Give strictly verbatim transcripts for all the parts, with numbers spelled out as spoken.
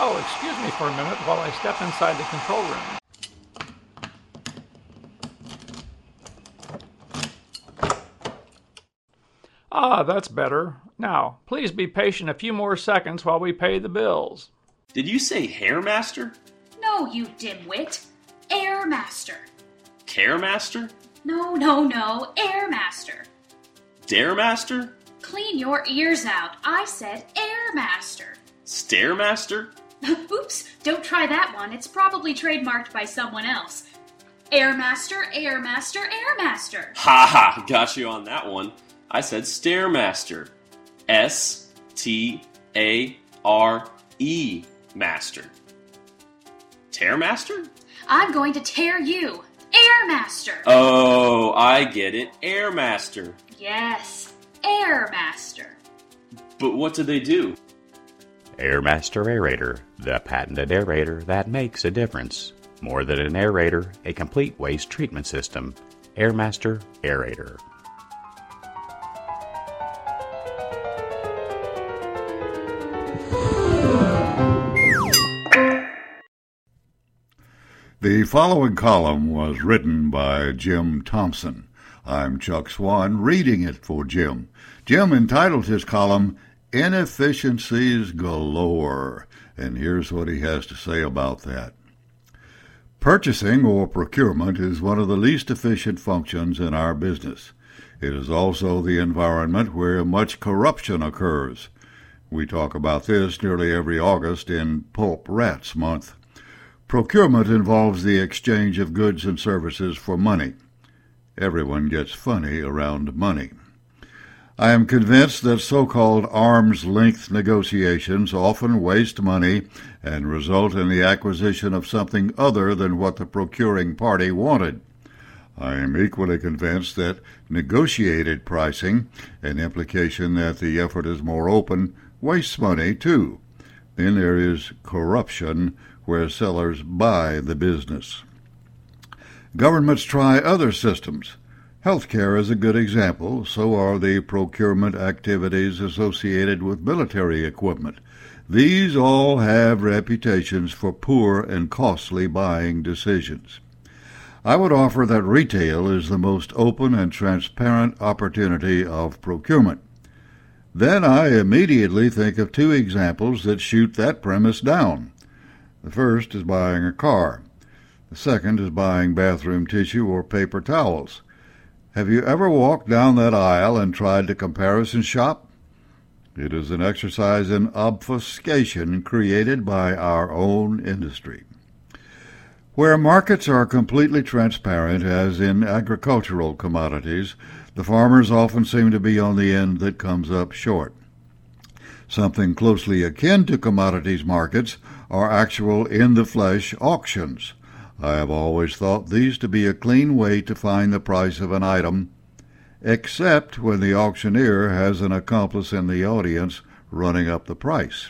Oh, excuse me for a minute while I step inside the control room. Ah, that's better. Now, please be patient a few more seconds while we pay the bills. Did you say Hairmaster? No, you dimwit. Airmaster. Caremaster? No, no, no. Airmaster. Daremaster? Clean your ears out. I said Airmaster. Stairmaster? Oops, don't try that one. It's probably trademarked by someone else. Airmaster, Airmaster, Airmaster. Ha ha, got you on that one. I said Stairmaster. S T A R E Master. Tearmaster? I'm going to tear you. Airmaster. Oh, I get it. Airmaster. Yes, Airmaster. But what do they do? Airmaster Aerator, the patented aerator that makes a difference. More than an aerator, a complete waste treatment system. Airmaster Aerator. The following column was written by Jim Thompson. I'm Chuck Swan, reading it for Jim. Jim entitled his column, Inefficiencies Galore, and here's what he has to say about that. Purchasing or procurement is one of the least efficient functions in our business. It is also the environment where much corruption occurs. We talk about this nearly every August in Pulp Rats Month. Procurement involves the exchange of goods and services for money. Everyone gets funny around money. I am convinced that so-called arm's-length negotiations often waste money and result in the acquisition of something other than what the procuring party wanted. I am equally convinced that negotiated pricing, an implication that the effort is more open, wastes money too. Then there is corruption, where sellers buy the business. Governments try other systems. Healthcare is a good example. So are the procurement activities associated with military equipment. These all have reputations for poor and costly buying decisions. I would offer that retail is the most open and transparent opportunity of procurement. Then I immediately think of two examples that shoot that premise down. The first is buying a car. The second is buying bathroom tissue or paper towels. Have you ever walked down that aisle and tried to comparison shop? It is an exercise in obfuscation created by our own industry. Where markets are completely transparent, as in agricultural commodities, the farmers often seem to be on the end that comes up short. Something closely akin to commodities markets are actual in-the-flesh auctions. I have always thought these to be a clean way to find the price of an item, except when the auctioneer has an accomplice in the audience running up the price.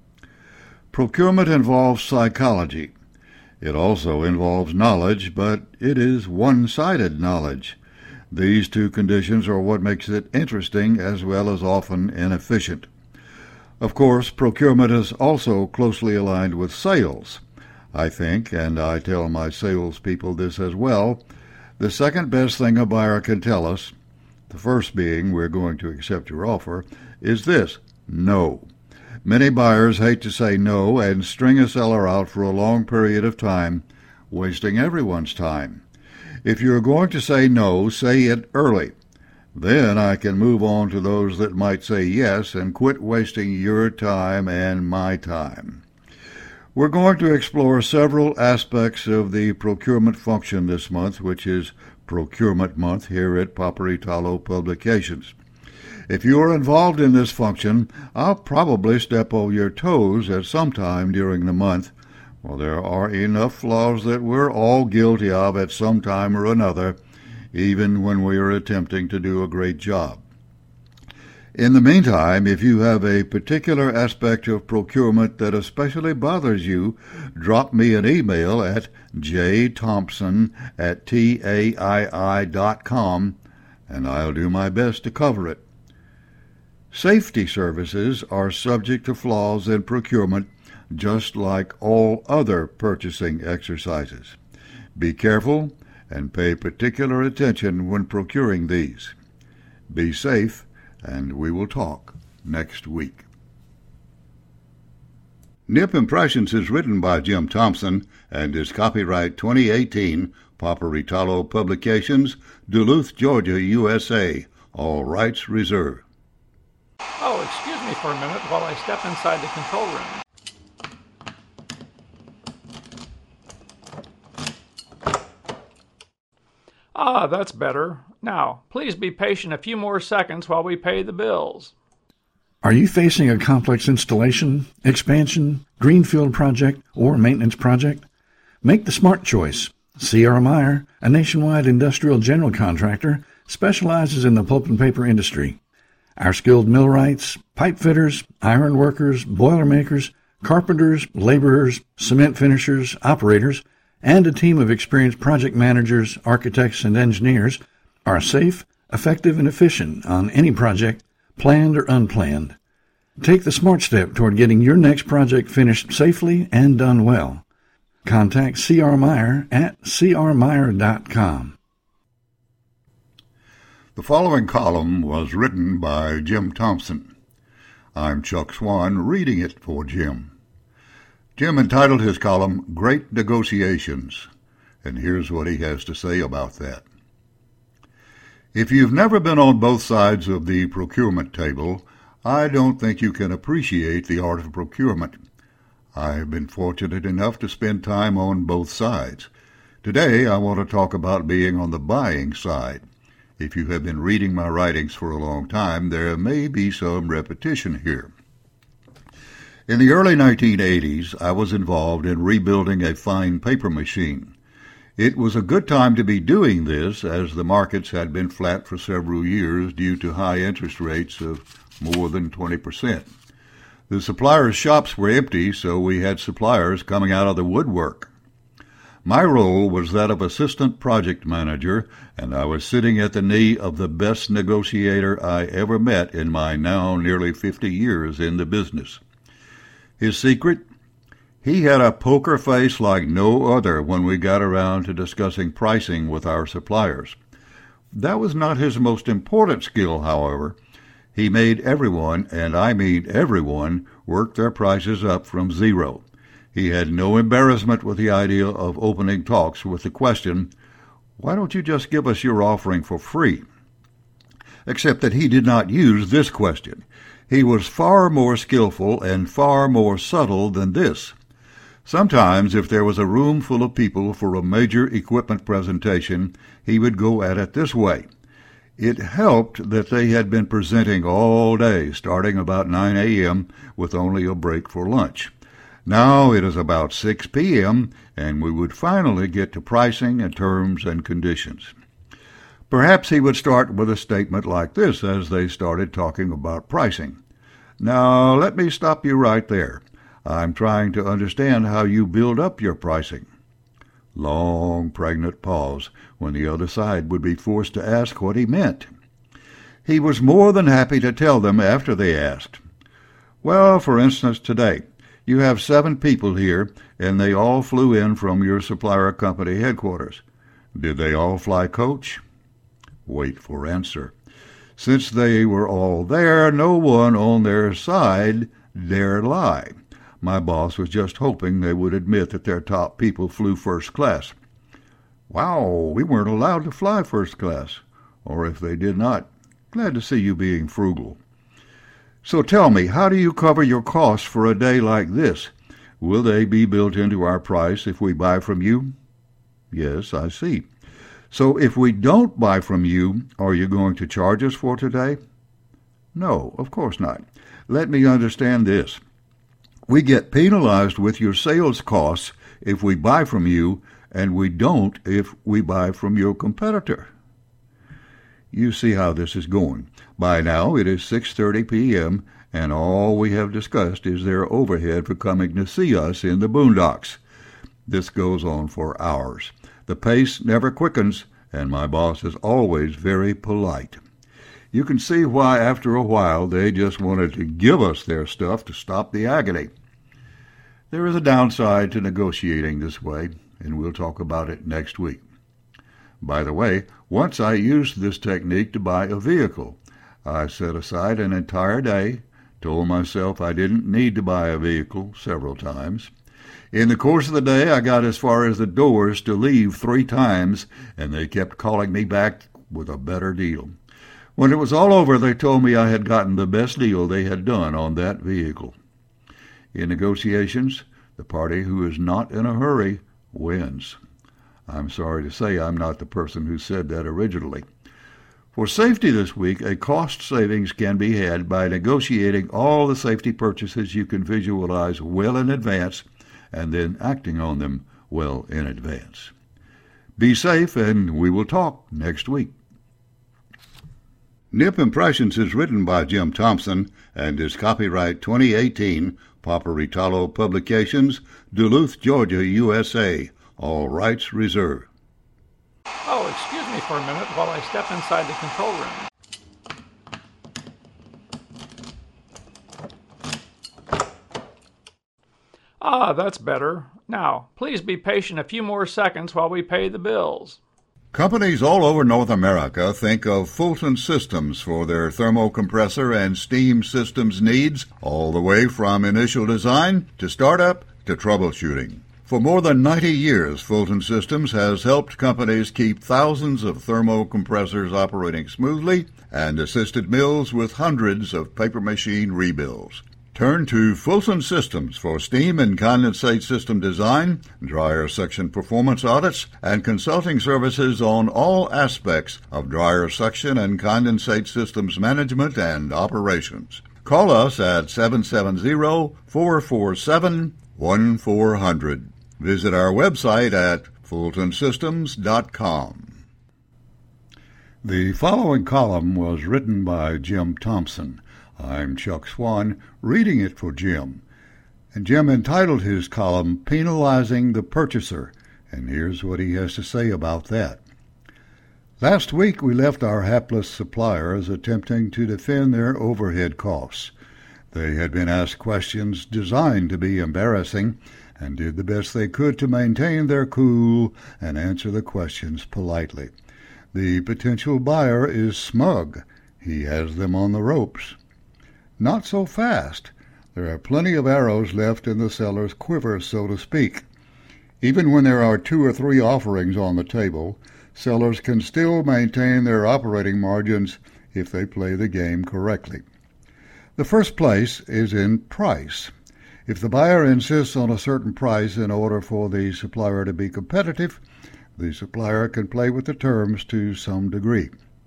Procurement involves psychology. It also involves knowledge, but it is one-sided knowledge. These two conditions are what makes it interesting as well as often inefficient. Of course, procurement is also closely aligned with sales. I think, and I tell my salespeople this as well, the second best thing a buyer can tell us, the first being we're going to accept your offer, is this: no. Many buyers hate to say no and string a seller out for a long period of time, wasting everyone's time. If you're going to say no, say it early. Then I can move on to those that might say yes and quit wasting your time and my time. We're going to explore several aspects of the procurement function this month, which is Procurement Month here at Paperitalo Publications. If you are involved in this function, I'll probably step on your toes at some time during the month. Well, there are enough flaws that we're all guilty of at some time or another, even when we are attempting to do a great job. In the meantime, if you have a particular aspect of procurement that especially bothers you, drop me an email at jthompson at taii dot com, and I'll do my best to cover it. Safety services are subject to flaws in procurement just like all other purchasing exercises. Be careful and pay particular attention when procuring these. Be safe, and we will talk next week. Nip Impressions is written by Jim Thompson and is copyright twenty eighteen, Paparitalo Publications, Duluth, Georgia, U S A. All rights reserved. Oh, excuse me for a minute while I step inside the control room. Ah, that's better. Now, please be patient a few more seconds while we pay the bills. Are you facing a complex installation, expansion, greenfield project, or maintenance project? Make the smart choice. C R. Meyer, a nationwide industrial general contractor, specializes in the pulp and paper industry. Our skilled millwrights, pipe fitters, iron workers, boiler makers, carpenters, laborers, cement finishers, operators, and a team of experienced project managers, architects, and engineers are safe, effective, and efficient on any project, planned or unplanned. Take the smart step toward getting your next project finished safely and done well. Contact C R. Meyer at c r meyer dot com. The following column was written by Jim Thompson. I'm Chuck Swan, reading it for Jim. Jim entitled his column, Great Negotiations, and here's what he has to say about that. If you've never been on both sides of the procurement table, I don't think you can appreciate the art of procurement. I have been fortunate enough to spend time on both sides. Today, I want to talk about being on the buying side. If you have been reading my writings for a long time, there may be some repetition here. In the early nineteen eighties, I was involved in rebuilding a fine paper machine. It was a good time to be doing this, as the markets had been flat for several years due to high interest rates of more than twenty percent. The suppliers' shops were empty, so we had suppliers coming out of the woodwork. My role was that of assistant project manager, and I was sitting at the knee of the best negotiator I ever met in my now nearly fifty years in the business. His secret? He had a poker face like no other when we got around to discussing pricing with our suppliers. That was not his most important skill, however. He made everyone, and I mean everyone, work their prices up from zero. He had no embarrassment with the idea of opening talks with the question, "Why don't you just give us your offering for free?" Except that he did not use this question. He was far more skillful and far more subtle than this. Sometimes, if there was a room full of people for a major equipment presentation, he would go at it this way. It helped that they had been presenting all day, starting about nine a.m., with only a break for lunch. Now it is about six p.m., and we would finally get to pricing and terms and conditions. Perhaps he would start with a statement like this as they started talking about pricing. "Now, let me stop you right there. I'm trying to understand how you build up your pricing." Long, pregnant pause, when the other side would be forced to ask what he meant. He was more than happy to tell them after they asked. "Well, for instance, today, you have seven people here, and they all flew in from your supplier company headquarters. Did they all fly coach?" Wait for answer. Since they were all there, no one on their side dare lie. My boss was just hoping they would admit that their top people flew first class. "Wow, we weren't allowed to fly first class." Or if they did not, "Glad to see you being frugal." So tell me, how do you cover your costs for a day like this? Will they be built into our price if we buy from you? Yes, I see. So if we don't buy from you, are you going to charge us for today? No, of course not. Let me understand this. We get penalized with your sales costs if we buy from you, and we don't if we buy from your competitor. You see how this is going. By now it is six thirty p.m., and all we have discussed is their overhead for coming to see us in the boondocks. This goes on for hours. The pace never quickens, and my boss is always very polite. You can see why after a while they just wanted to give us their stuff to stop the agony. There is a downside to negotiating this way, and we'll talk about it next week. By the way, once I used this technique to buy a vehicle. I set aside an entire day, told myself I didn't need to buy a vehicle several times. In the course of the day, I got as far as the doors to leave three times, and they kept calling me back with a better deal. When it was all over, they told me I had gotten the best deal they had done on that vehicle. In negotiations, the party who is not in a hurry wins. I'm sorry to say I'm not the person who said that originally. For safety this week, a cost savings can be had by negotiating all the safety purchases you can visualize well in advance and then acting on them well in advance. Be safe, and we will talk next week. Nip Impressions is written by Jim Thompson and is copyright twenty eighteen, Paparitalo Publications, Duluth, Georgia, U S A. All rights reserved. Oh, excuse me for a minute while I step inside the control room. Ah, that's better. Now, please be patient a few more seconds while we pay the bills. Companies all over North America think of Fulton Systems for their thermocompressor and steam systems needs, all the way from initial design to startup to troubleshooting. For more than ninety years, Fulton Systems has helped companies keep thousands of thermocompressors operating smoothly and assisted mills with hundreds of paper machine rebuilds. Turn to Fulton Systems for steam and condensate system design, dryer section performance audits, and consulting services on all aspects of dryer section and condensate systems management and operations. Call us at seven seven zero, four four seven, one four zero zero. Visit our website at fulton systems dot com. The following column was written by Jim Thompson. I'm Chuck Swan, reading it for Jim. And Jim entitled his column, Penalizing the Purchaser, and here's what he has to say about that. Last week we left our hapless suppliers attempting to defend their overhead costs. They had been asked questions designed to be embarrassing, and did the best they could to maintain their cool and answer the questions politely. The potential buyer is smug. He has them on the ropes. Not so fast. There are plenty of arrows left in the seller's quiver, so to speak. Even when there are two or three offerings on the table, sellers can still maintain their operating margins if they play the game correctly. The first place is in price. If the buyer insists on a certain price in order for the supplier to be competitive, the supplier can play with the terms to some degree.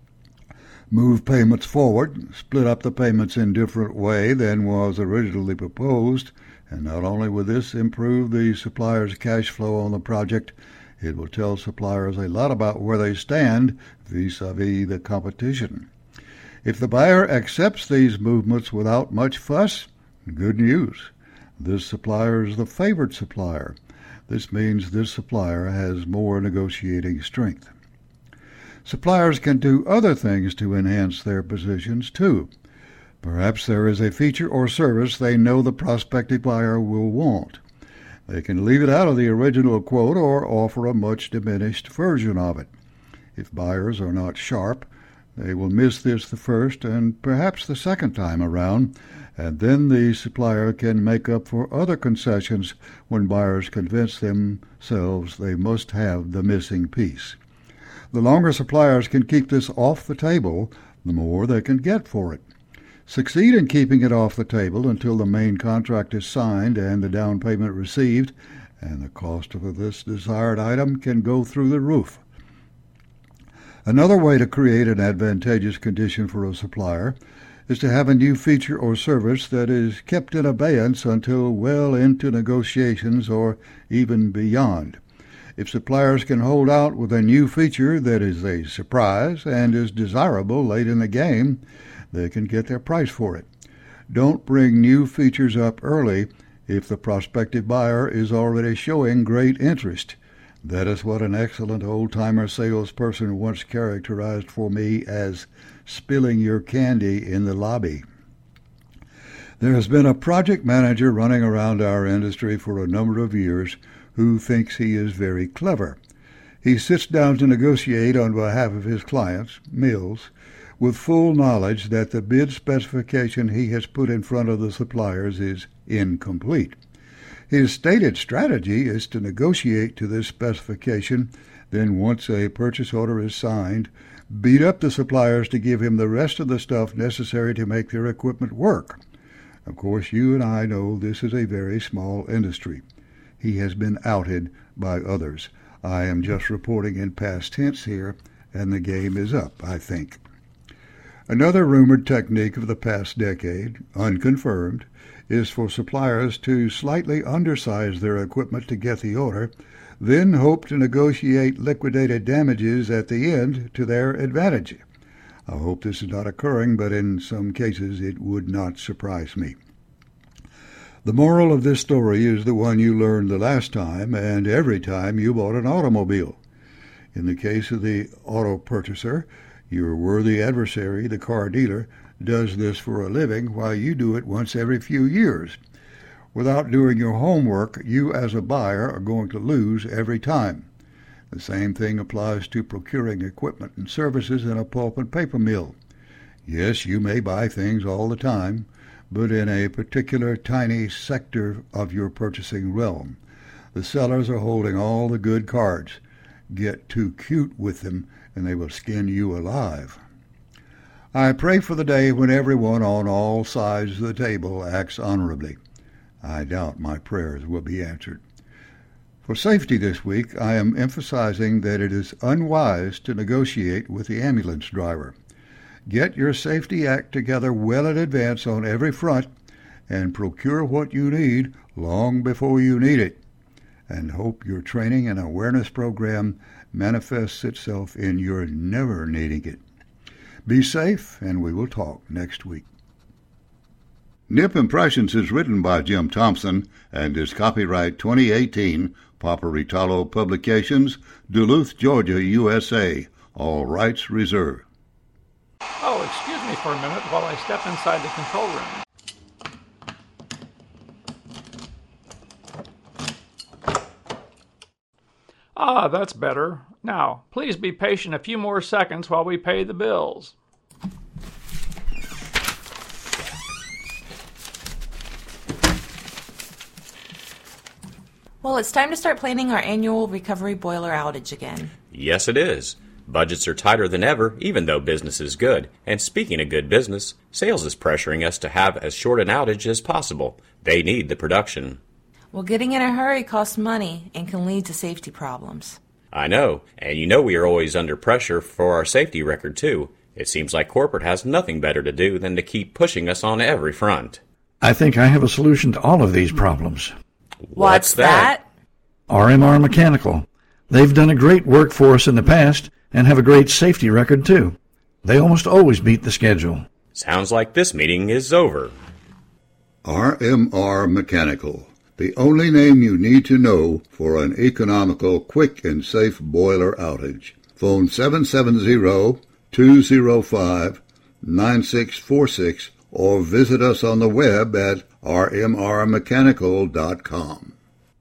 Move payments forward, split up the payments in different way than was originally proposed, and not only will this improve the supplier's cash flow on the project, it will tell suppliers a lot about where they stand vis-a-vis the competition. If the buyer accepts these movements without much fuss, good news. This supplier is the favored supplier. This means this supplier has more negotiating strength. Suppliers can do other things to enhance their positions, too. Perhaps there is a feature or service they know the prospective buyer will want. They can leave it out of the original quote or offer a much diminished version of it. If buyers are not sharp, they will miss this the first and perhaps the second time around, and then the supplier can make up for other concessions when buyers convince themselves they must have the missing piece. The longer suppliers can keep this off the table, the more they can get for it. Succeed in keeping it off the table until the main contract is signed and the down payment received, and the cost of this desired item can go through the roof. Another way to create an advantageous condition for a supplier is to have a new feature or service that is kept in abeyance until well into negotiations or even beyond. If suppliers can hold out with a new feature that is a surprise and is desirable late in the game, they can get their price for it. Don't bring new features up early if the prospective buyer is already showing great interest. That is what an excellent old-timer salesperson once characterized for me as spilling your candy in the lobby. There has been a project manager running around our industry for a number of years who thinks he is very clever. He sits down to negotiate on behalf of his clients, mills, with full knowledge that the bid specification he has put in front of the suppliers is incomplete. His stated strategy is to negotiate to this specification, then once a purchase order is signed, beat up the suppliers to give him the rest of the stuff necessary to make their equipment work. Of course, you and I know this is a very small industry. He has been outed by others. I am just reporting in past tense here, and the game is up, I think. Another rumored technique of the past decade, unconfirmed, is for suppliers to slightly undersize their equipment to get the order, then hope to negotiate liquidated damages at the end to their advantage. I hope this is not occurring, but in some cases it would not surprise me. The moral of this story is the one you learned the last time and every time you bought an automobile. In the case of the auto purchaser, your worthy adversary, the car dealer, does this for a living while you do it once every few years. Without doing your homework, you as a buyer are going to lose every time. The same thing applies to procuring equipment and services in a pulp and paper mill. Yes, you may buy things all the time, but in a particular tiny sector of your purchasing realm. The sellers are holding all the good cards. Get too cute with them, and they will skin you alive. I pray for the day when everyone on all sides of the table acts honorably. I doubt my prayers will be answered. For safety this week, I am emphasizing that it is unwise to negotiate with the ambulance driver. Get your safety act together well in advance on every front and procure what you need long before you need it, and hope your training and awareness program manifests itself in your never needing it. Be safe, and we will talk next week. Nip Impressions is written by Jim Thompson and is copyright twenty eighteen, Paparitalo Publications, Duluth, Georgia, U S A. All rights reserved. Oh, excuse me for a minute while I step inside the control room. Ah, that's better. Now, please be patient a few more seconds while we pay the bills. Well, it's time to start planning our annual recovery boiler outage again. Yes, it is. Budgets are tighter than ever, even though business is good. And speaking of good business, sales is pressuring us to have as short an outage as possible. They need the production. Well, getting in a hurry costs money and can lead to safety problems. I know, and you know we are always under pressure for our safety record, too. It seems like corporate has nothing better to do than to keep pushing us on every front. I think I have a solution to all of these problems. What's that? R M R Mechanical. They've done a great work for us in the past and have a great safety record, too. They almost always beat the schedule. Sounds like this meeting is over. R M R Mechanical, the only name you need to know for an economical, quick, and safe boiler outage. Phone seven seven zero, two zero five, nine six four six or visit us on the web at r m r mechanical dot com.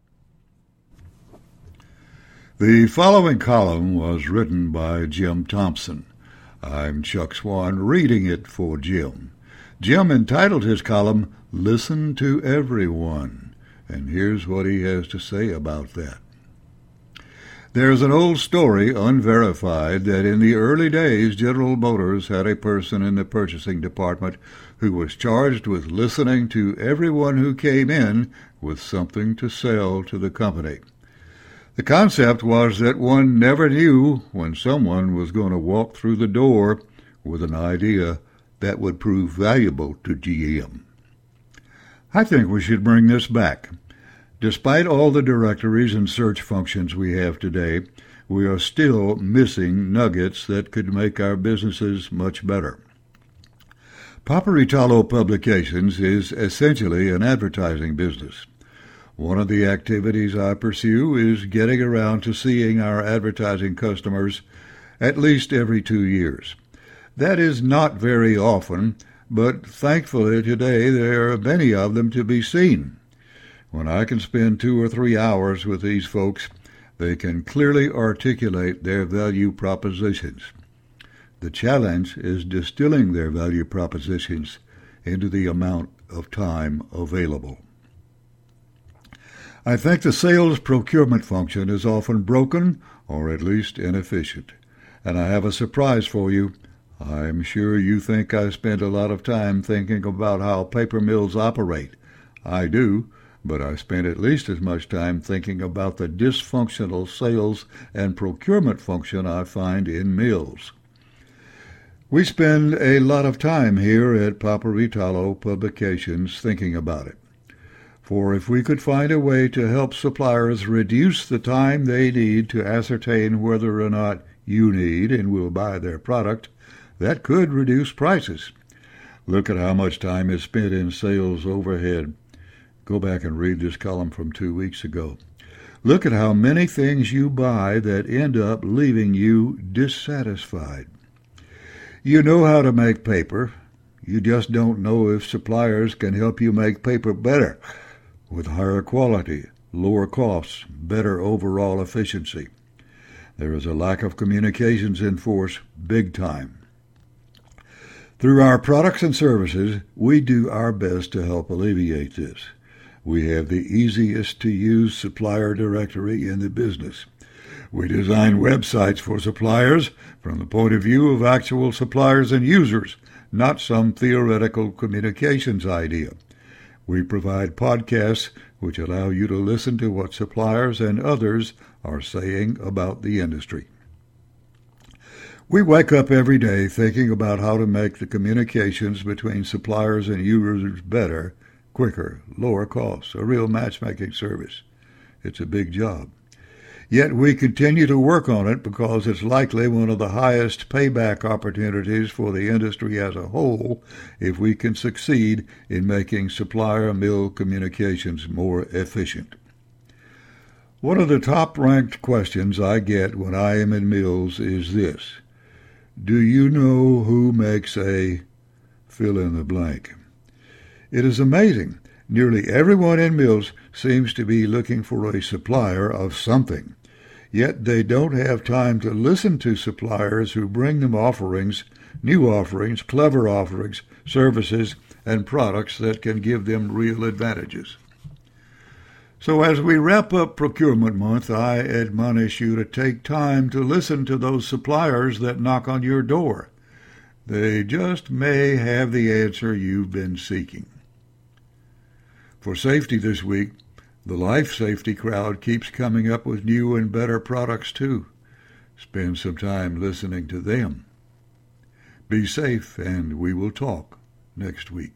The following column was written by Jim Thompson. I'm Chuck Swan reading it for Jim. Jim entitled his column, Listen to Everyone, and here's what he has to say about that. There's an old story, unverified, that in the early days General Motors had a person in the purchasing department who was charged with listening to everyone who came in with something to sell to the company. The concept was that one never knew when someone was going to walk through the door with an idea that would prove valuable to G M. I think we should bring this back. Despite all the directories and search functions we have today, we are still missing nuggets that could make our businesses much better. Paparitalo Publications is essentially an advertising business. One of the activities I pursue is getting around to seeing our advertising customers at least every two years. That is not very often, but thankfully today there are many of them to be seen. When I can spend two or three hours with these folks, they can clearly articulate their value propositions. The challenge is distilling their value propositions into the amount of time available. I think the sales procurement function is often broken or at least inefficient. And I have a surprise for you. I'm sure you think I spend a lot of time thinking about how paper mills operate. I do, but I spend at least as much time thinking about the dysfunctional sales and procurement function I find in mills. We spend a lot of time here at Paperitalo Publications thinking about it. For if we could find a way to help suppliers reduce the time they need to ascertain whether or not you need and will buy their product, that could reduce prices. Look at how much time is spent in sales overhead. Go back and read this column from two weeks ago. Look at how many things you buy that end up leaving you dissatisfied. You know how to make paper. You just don't know if suppliers can help you make paper better, with higher quality, lower costs, better overall efficiency. There is a lack of communications in force big time. Through our products and services, we do our best to help alleviate this. We have the easiest to use supplier directory in the business. We design websites for suppliers from the point of view of actual suppliers and users, not some theoretical communications idea. We provide podcasts which allow you to listen to what suppliers and others are saying about the industry. We wake up every day thinking about how to make the communications between suppliers and users better, quicker, lower costs, a real matchmaking service. It's a big job. Yet we continue to work on it because it's likely one of the highest payback opportunities for the industry as a whole if we can succeed in making supplier-mill communications more efficient. One of the top-ranked questions I get when I am in mills is this: do you know who makes a fill in the blank? It is amazing. Nearly everyone in mills seems to be looking for a supplier of something. Yet they don't have time to listen to suppliers who bring them offerings, new offerings, clever offerings, services, and products that can give them real advantages. So as we wrap up Procurement Month, I admonish you to take time to listen to those suppliers that knock on your door. They just may have the answer you've been seeking. For safety this week, the life safety crowd keeps coming up with new and better products too. Spend some time listening to them. Be safe, and we will talk next week.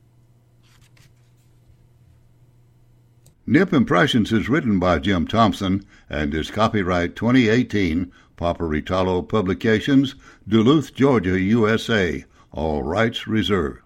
Nip Impressions is written by Jim Thompson and is copyright twenty eighteen, Paperitalo Publications, Duluth, Georgia, U S A. All rights reserved.